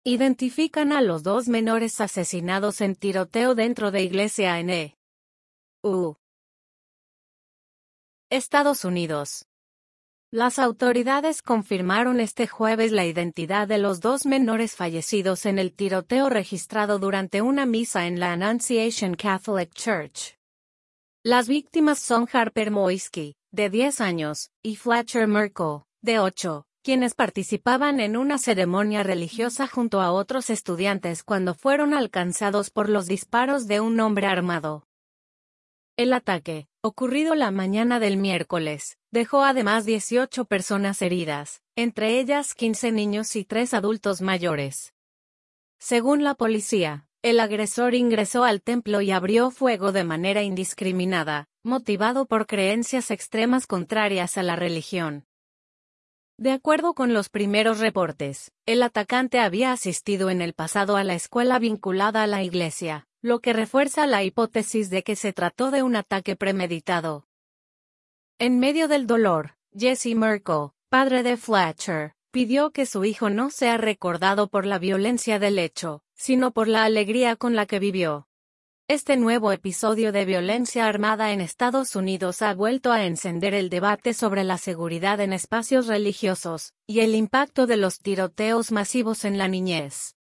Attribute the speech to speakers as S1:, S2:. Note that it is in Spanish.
S1: Identifican a los 2 menores asesinados en tiroteo dentro de iglesia en E.U. Estados Unidos. Las autoridades confirmaron este jueves la identidad de los 2 menores fallecidos en el tiroteo registrado durante una misa en la Annunciation Catholic Church. Las víctimas son Harper Moisky, de 10 años, y Fletcher Merkel, de 8, quienes participaban en una ceremonia religiosa junto a otros estudiantes cuando fueron alcanzados por los disparos de un hombre armado. El ataque, ocurrido la mañana del miércoles, dejó además 18 personas heridas, entre ellas 15 niños y 3 adultos mayores. Según la policía, el agresor ingresó al templo y abrió fuego de manera indiscriminada, motivado por creencias extremas contrarias a la religión. De acuerdo con los primeros reportes, el atacante había asistido en el pasado a la escuela vinculada a la iglesia, lo que refuerza la hipótesis de que se trató de un ataque premeditado. En medio del dolor, Jesse Merkel, padre de Fletcher, pidió que su hijo no sea recordado por la violencia del hecho, sino por la alegría con la que vivió. Este nuevo episodio de violencia armada en Estados Unidos ha vuelto a encender el debate sobre la seguridad en espacios religiosos, y el impacto de los tiroteos masivos en la niñez.